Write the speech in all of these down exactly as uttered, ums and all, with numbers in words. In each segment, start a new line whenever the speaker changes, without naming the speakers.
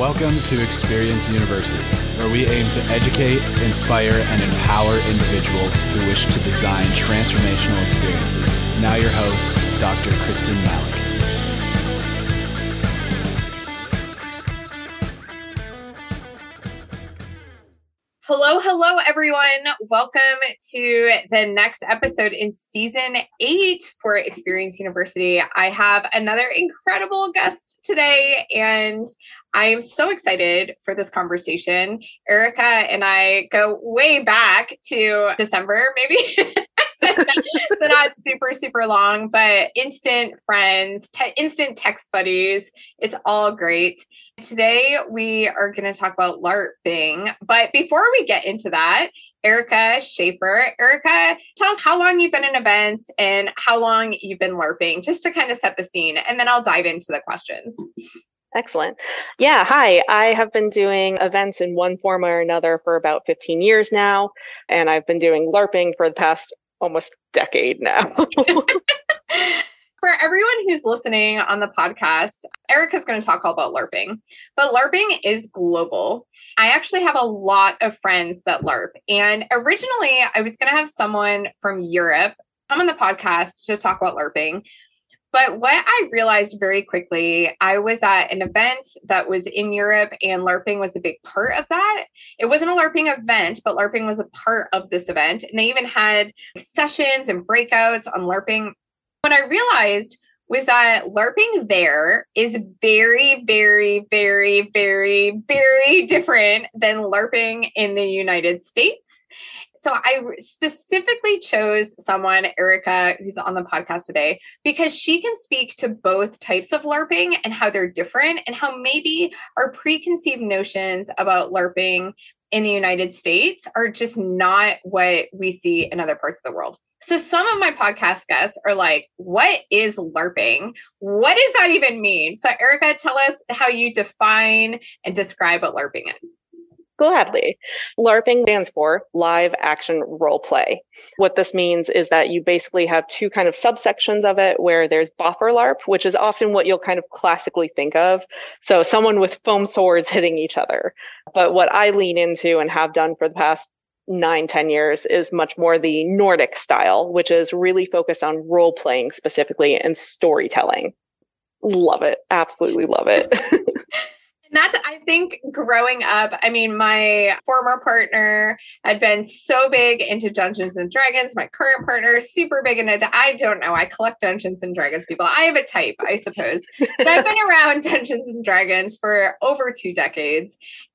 Welcome to Experience University, where we aim to educate, inspire, and empower individuals who wish to design transformational experiences. Now your host, Doctor Kristen Malik.
Hello, hello, everyone. Welcome to the next episode in season eight for Experience University. I have another incredible guest today, and I am so excited for this conversation. Erica and I go way back to December, maybe. so, so not super, super long, but instant friends, te- instant text buddies. It's all great. Today, we are going to talk about LARPing. But before we get into that, Erica Schaefer. Erica, tell us how long you've been in events and how long you've been LARPing, just to kind of set the scene, and then I'll dive into the questions.
Excellent. Yeah, hi. I have been doing events in one form or another for about fifteen years now, and I've been doing LARPing for the past almost decade now.
For everyone who's listening on the podcast, Erica's going to talk all about LARPing, but LARPing is global. I actually have a lot of friends that LARP, and originally I was going to have someone from Europe come on the podcast to talk about LARPing. But what I realized very quickly, I was at an event that was in Europe, and LARPing was a big part of that. It wasn't a LARPing event, but LARPing was a part of this event. And they even had sessions and breakouts on LARPing. What I realized was that LARPing there is very, very, very, very, very different than LARPing in the United States. So I specifically chose someone, Erica, who's on the podcast today, because she can speak to both types of LARPing and how they're different and how maybe our preconceived notions about LARPing in the United States are just not what we see in other parts of the world. So some of my podcast guests are like, what is LARPing? What does that even mean? So Erica, tell us how you define and describe what LARPing is.
Gladly. LARPing stands for live action role play. What this means is that you basically have two kind of subsections of it, where there's boffer LARP, which is often what you'll kind of classically think of. So someone with foam swords hitting each other. But what I lean into and have done for the past nine, ten years is much more the Nordic style, which is really focused on role playing specifically and storytelling. Love it. Absolutely love it.
That's, I think, growing up, I mean, my former partner had been so big into Dungeons and Dragons. My current partner is super big into, I don't know, I collect Dungeons and Dragons people. I have a type, I suppose. But I've been around Dungeons and Dragons for over two decades.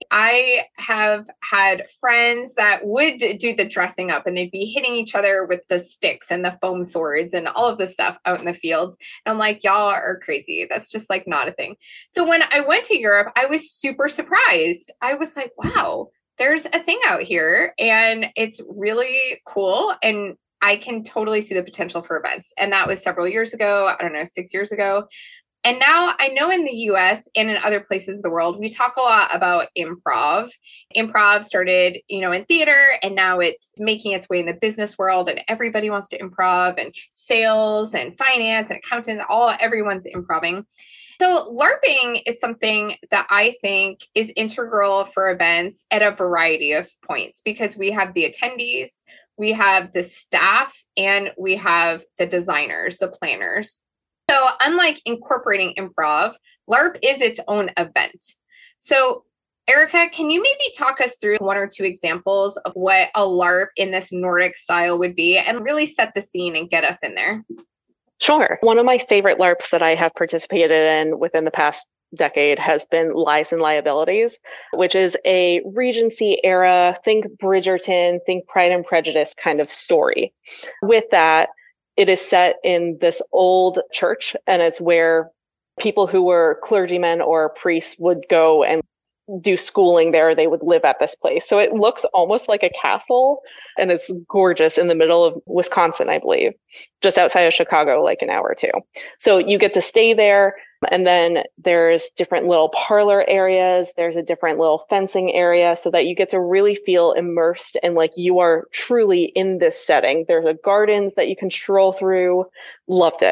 I have had friends that would do the dressing up, and they'd be hitting each other with the sticks and the foam swords and all of the stuff out in the fields. And I'm like, y'all are crazy. That's just like not a thing. So when I went to Europe, I was super surprised. I was like, wow, there's a thing out here and it's really cool. And I can totally see the potential for events. And that was several years ago. I don't know, six years ago. And now I know in the U S and in other places of the world, we talk a lot about improv. Improv started, you know, in theater, and now it's making its way in the business world, and everybody wants to improv, and sales and finance and accountants, all everyone's improving. So LARPing is something that I think is integral for events at a variety of points, because we have the attendees, we have the staff, and we have the designers, the planners. So unlike incorporating improv, LARP is its own event. So Erica, can you maybe talk us through one or two examples of what a LARP in this Nordic style would be, and really set the scene and get us in there?
Sure. One of my favorite LARPs that I have participated in within the past decade has been Lies and Liabilities, which is a Regency era, think Bridgerton, think Pride and Prejudice kind of story. With that, it is set in this old church, and it's where people who were clergymen or priests would go and do schooling there. They would live at this place. So it looks almost like a castle, and it's gorgeous in the middle of Wisconsin, I believe, just outside of Chicago, like an hour or two. So you get to stay there. And then there's different little parlor areas. There's a different little fencing area, so that you get to really feel immersed and like you are truly in this setting. There's a gardens that you can stroll through. Loved it.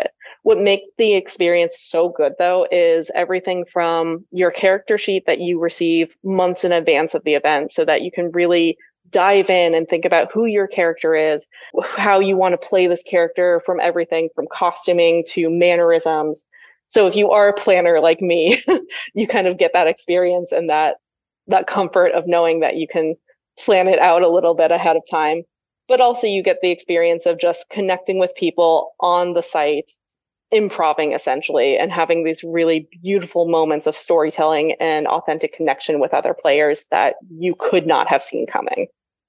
What makes the experience so good, though, is everything from your character sheet that you receive months in advance of the event so that you can really dive in and think about who your character is, how you want to play this character, from everything from costuming to mannerisms. So if you are a planner like me, you kind of get that experience and that that comfort of knowing that you can plan it out a little bit ahead of time. But also you get the experience of just connecting with people on the site, improving essentially, and having these really beautiful moments of storytelling and authentic connection with other players that you could not have seen coming.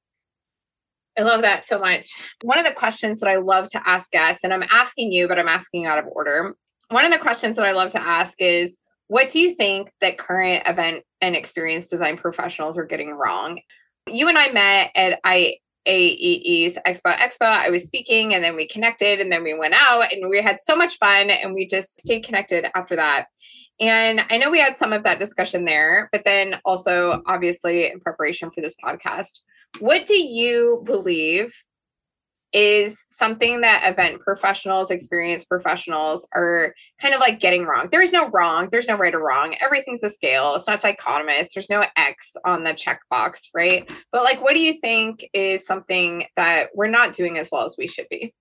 I love that so much. One of the questions that I love to ask guests, and I'm asking you, but I'm asking out of order. One of the questions that I love to ask is, what do you think that current event and experience design professionals are getting wrong? You and I met at I A E E's Expo Expo. I was speaking and then we connected and then we went out and we had so much fun and we just stayed connected after that. And I know we had some of that discussion there, but then also obviously in preparation for this podcast, what do you believe is something that event professionals, experienced professionals are kind of like getting wrong? There is no wrong. There's no right or wrong. Everything's a scale. It's not dichotomous. There's no X on the checkbox, right? But like, what do you think is something that we're not doing as well as we should be?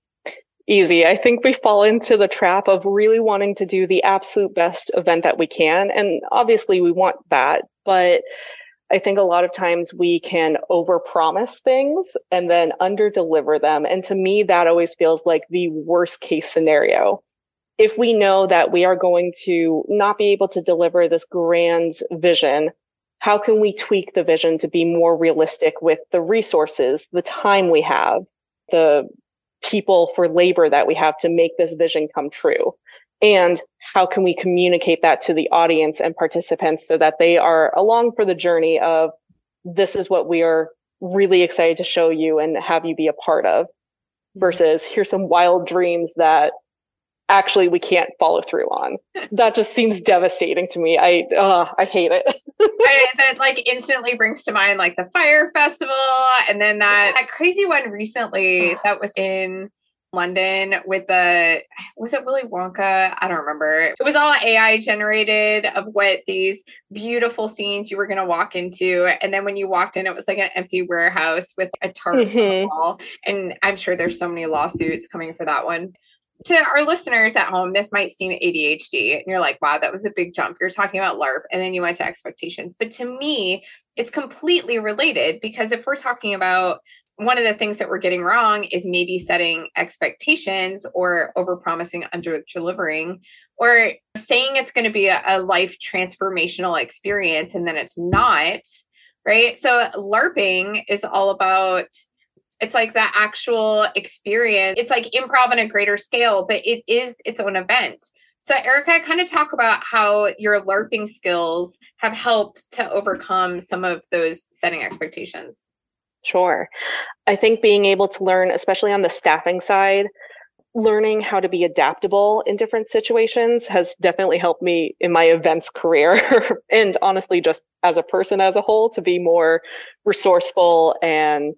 Easy. I think we fall into the trap of really wanting to do the absolute best event that we can. And obviously we want that, but I think a lot of times we can overpromise things and then underdeliver them. And to me, that always feels like the worst case scenario. If we know that we are going to not be able to deliver this grand vision, how can we tweak the vision to be more realistic with the resources, the time we have, the people for labor that we have to make this vision come true? And how can we communicate that to the audience and participants so that they are along for the journey of, this is what we are really excited to show you and have you be a part of, versus here's some wild dreams that actually we can't follow through on. That just seems devastating to me. I uh, I hate it.
I, that like instantly brings to mind like the Fire Festival, and then that, that crazy one recently that was in London with the, was it Willy Wonka? I don't remember. It was all A I generated of what these beautiful scenes you were going to walk into. And then when you walked in, it was like an empty warehouse with a tarp mm-hmm. on the wall. And I'm sure there's so many lawsuits coming for that one. To our listeners at home, this might seem A D H D. And you're like, wow, that was a big jump. You're talking about LARP and then you went to expectations. But to me, it's completely related, because if we're talking about one of the things that we're getting wrong is maybe setting expectations or overpromising, under delivering, or saying it's going to be a, a life transformational experience and then it's not, right? So LARPing is all about, it's like the actual experience. It's like improv on a greater scale, but it is its own event. So Erica, kind of talk about how your LARPing skills have helped to overcome some of those setting expectations.
Sure. I think being able to learn, especially on the staffing side, learning how to be adaptable in different situations has definitely helped me in my events career. And honestly, just as a person as a whole, to be more resourceful and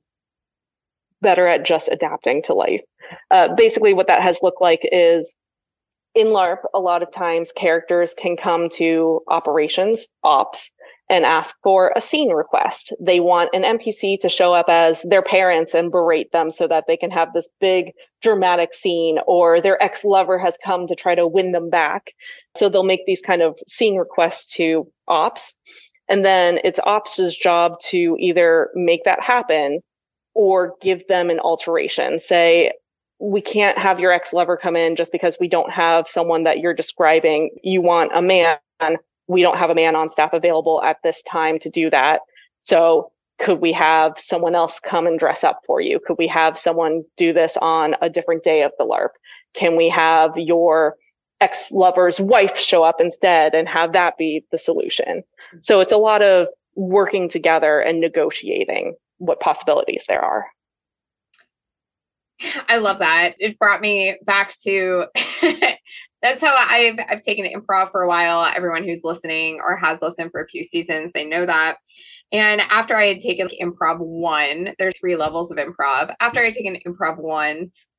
better at just adapting to life. Uh, basically, what that has looked like is in LARP, a lot of times characters can come to operations, ops, and ask for a scene request. They want an N P C to show up as their parents and berate them so that they can have this big dramatic scene, or their ex-lover has come to try to win them back. So they'll make these kind of scene requests to ops. And then it's ops' job to either make that happen or give them an alteration. Say, we can't have your ex-lover come in just because we don't have someone that you're describing. You want a man. We don't have a man on staff available at this time to do that. So could we have someone else come and dress up for you? Could we have someone do this on a different day of the LARP? Can we have your ex-lover's wife show up instead and have that be the solution? So it's a lot of working together and negotiating what possibilities there are.
I love that. It brought me back to that's how I've I've taken improv for a while. Everyone who's listening or has listened for a few seasons, they know that. And after I had taken improv one, there's three levels of improv. After I had taken improv one,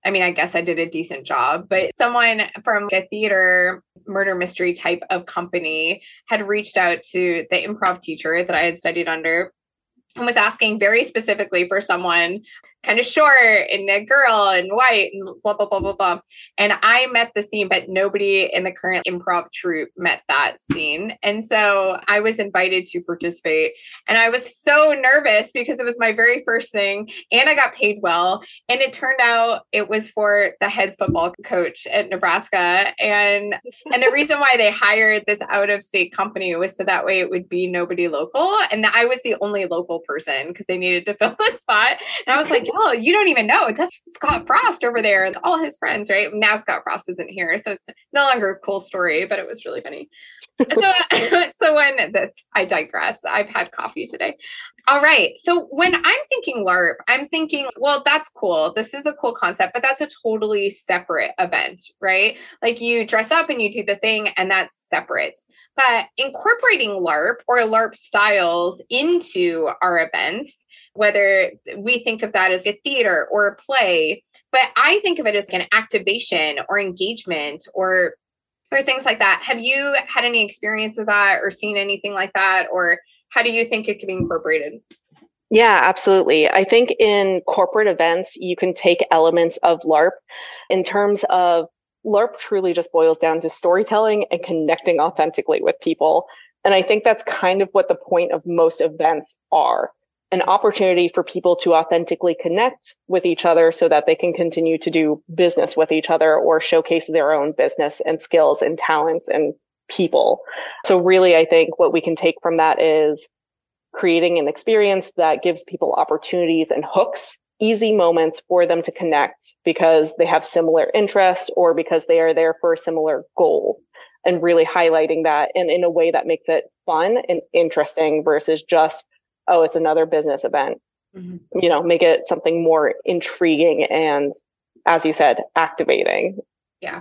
I mean, I guess I did a decent job, but someone from a theater murder mystery type of company had reached out to the improv teacher that I had studied under and was asking very specifically for someone kind of short and a girl and white and blah, blah, blah, blah, blah. And I met the scene, but nobody in the current improv troupe met that scene. And so I was invited to participate. And I was so nervous because it was my very first thing and I got paid well. And it turned out it was for the head football coach at Nebraska. And, and the reason why they hired this out of state company was so that way it would be nobody local. And I was the only local person because they needed to fill the spot. And I was like, oh, you don't even know. That's Scott Frost over there and all his friends, right? Now Scott Frost isn't here. So it's no longer a cool story, but it was really funny. So, so when this, I digress. I've had coffee today. All right. So when I'm thinking LARP, I'm thinking, well, that's cool. This is a cool concept, but that's a totally separate event, right? Like you dress up and you do the thing and that's separate. But incorporating LARP or LARP styles into our events, whether we think of that as a theater or a play, but I think of it as an activation or engagement or or things like that. Have you had any experience with that or seen anything like that? Or how do you think it can be incorporated?
Yeah, absolutely. I think in corporate events, you can take elements of LARP in terms of LARP truly just boils down to storytelling and connecting authentically with people. And I think that's kind of what the point of most events are. An opportunity for people to authentically connect with each other so that they can continue to do business with each other or showcase their own business and skills and talents and people. So really, I think what we can take from that is creating an experience that gives people opportunities and hooks, easy moments for them to connect because they have similar interests or because they are there for a similar goal, and really highlighting that in, in a way that makes it fun and interesting versus just, oh, it's another business event. Mm-hmm. You know, make it something more intriguing and, as you said, activating.
Yeah.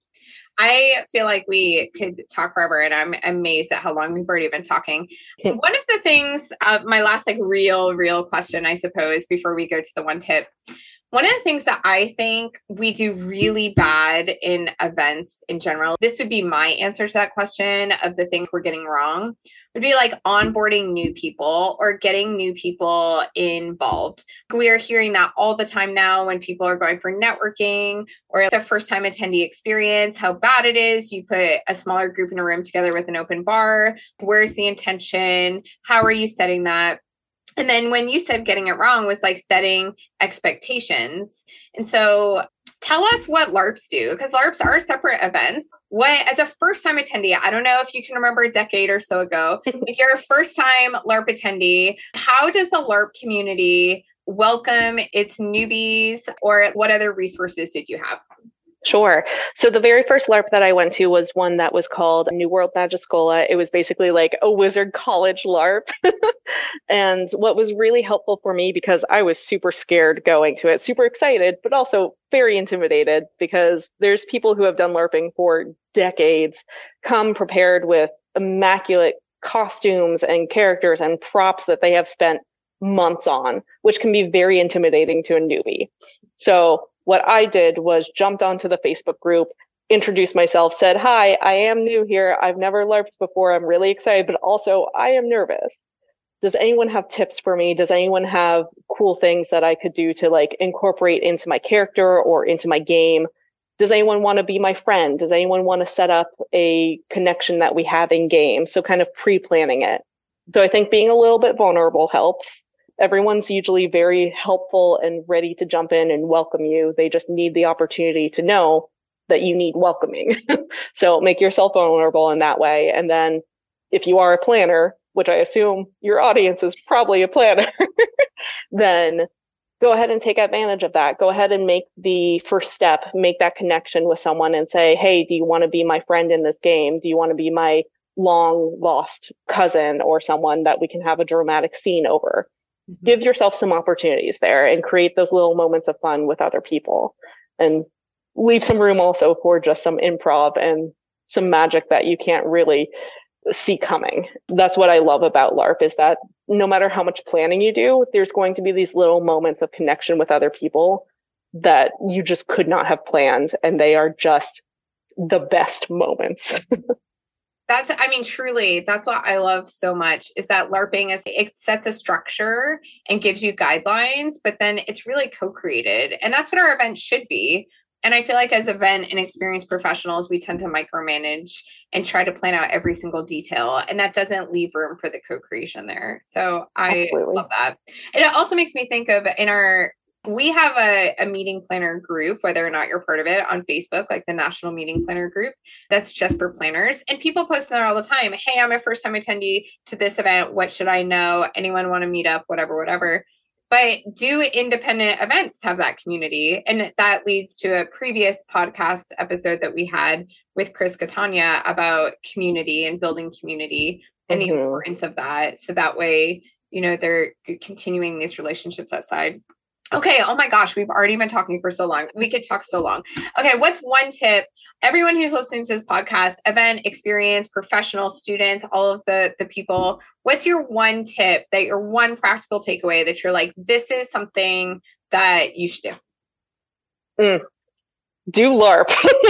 I feel like we could talk forever, and I'm amazed at how long we've already been talking. One of the things, uh, my last like real, real question, I suppose, before we go to the one tip, one of the things that I think we do really bad in events in general, this would be my answer to that question of the things we're getting wrong, would be like onboarding new people or getting new people involved. We are hearing that all the time now when people are going for networking or the first time attendee experience, how bad it is. You put a smaller group in a room together with an open bar. Where's the intention? How are you setting that? And then when you said getting it wrong was like setting expectations. And so tell us what LARPs do, because LARPs are separate events. What, as a first time attendee, I don't know if you can remember a decade or so ago, if you're a first time LARP attendee, how does the LARP community welcome its newbies, or what other resources did you have?
Sure. So the very first LARP that I went to was one that was called New World Magischola. It was basically like a wizard college LARP. And what was really helpful for me, because I was super scared going to it, super excited, but also very intimidated, because there's people who have done LARPing for decades, come prepared with immaculate costumes and characters and props that they have spent months on, which can be very intimidating to a newbie. So what I did was jumped onto the Facebook group, introduced myself, said, hi, I am new here. I've never LARPed before. I'm really excited, but also I am nervous. Does anyone have tips for me? Does anyone have cool things that I could do to like incorporate into my character or into my game? Does anyone want to be my friend? Does anyone want to set up a connection that we have in game? So kind of pre-planning it. So I think being a little bit vulnerable helps. Everyone's usually very helpful and ready to jump in and welcome you. They just need the opportunity to know that you need welcoming. So make yourself vulnerable in that way. And then if you are a planner, which I assume your audience is probably a planner, then go ahead and take advantage of that. Go ahead and make the first step, make that connection with someone and say, hey, do you want to be my friend in this game? Do you want to be my long lost cousin or someone that we can have a dramatic scene over? Mm-hmm. Give yourself some opportunities there and create those little moments of fun with other people, and leave some room also for just some improv and some magic that you can't really see coming. That's what I love about LARP, is that no matter how much planning you do, there's going to be these little moments of connection with other people that you just could not have planned. And they are just the best moments.
That's, I mean, truly, that's what I love so much is that LARPing is, it sets a structure and gives you guidelines, but then it's really co-created. And that's what our events should be. And I feel like as event and experienced professionals, we tend to micromanage and try to plan out every single detail. And that doesn't leave room for the co-creation there. So I Absolutely. Love that. And it also makes me think of in our, we have a, a meeting planner group, whether or not you're part of it, on Facebook, like the National Meeting Planner Group. That's just for planners. And people post there all the time. Hey, I'm a first time attendee to this event. What should I know? Anyone want to meet up? Whatever, whatever. But do independent events have that community? And that leads to a previous podcast episode that we had with Chris Catania about community and building community and mm-hmm. the importance of that. So that way, you know, they're continuing these relationships outside. Okay. Oh my gosh. We've already been talking for so long. We could talk so long. Okay. What's one tip? Everyone who's listening to this podcast, event, experience, professional, students, all of the, the people, what's your one tip that your one practical takeaway that you're like, this is something that you should do?
Mm. Do LARP.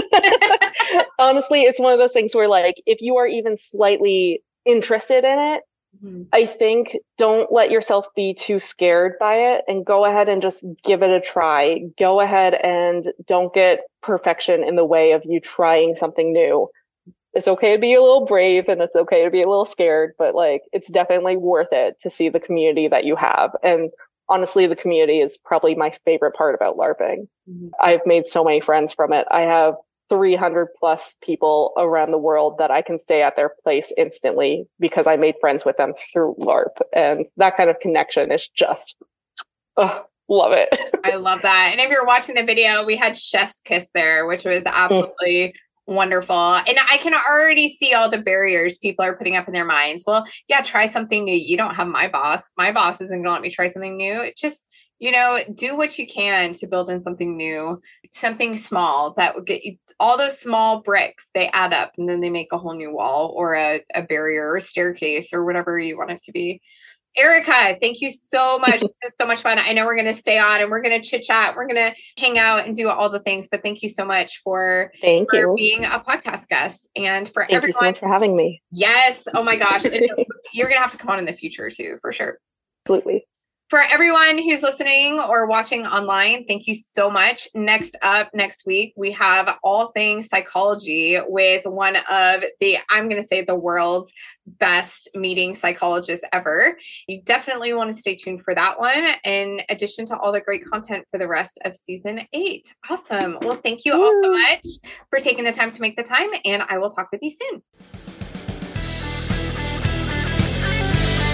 Honestly, it's one of those things where like, if you are even slightly interested in it, I think don't let yourself be too scared by it and go ahead and just give it a try. Go ahead and don't get perfection in the way of you trying something new. It's okay to be a little brave and it's okay to be a little scared, but like it's definitely worth it to see the community that you have. And honestly, the community is probably my favorite part about LARPing. Mm-hmm. I've made so many friends from it. I have three hundred plus people around the world that I can stay at their place instantly because I made friends with them through LARP. And that kind of connection is just, oh, love it.
I love that. And if you're watching the video, we had Chef's Kiss there, which was absolutely mm. wonderful. And I can already see all the barriers people are putting up in their minds. Well, yeah, try something new. You don't have my boss. My boss isn't going to let me try something new. It just, you know, do what you can to build in something new, something small that would get you. All those small bricks, they add up and then they make a whole new wall or a, a barrier or a staircase or whatever you want it to be. Erica, thank you so much. This is so much fun. I know we're going to stay on and we're going to chit chat. We're going to hang out and do all the things, but thank you so much for,
thank
for
you.
being a podcast guest and for
thank
everyone.
Thank you so much for having me.
Yes. Oh my gosh. And you're going to have to come on in the future too, for sure.
Absolutely.
For everyone who's listening or watching online, thank you so much. Next up, next week, we have all things psychology with one of the, I'm going to say the world's best meeting psychologists ever. You definitely want to stay tuned for that one, in addition to all the great content for the rest of season eight. Awesome. Well, thank you all so much for taking the time to make the time, and I will talk with you soon.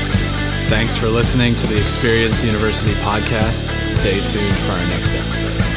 Thanks for listening to the Experience University podcast. Stay tuned for our next episode.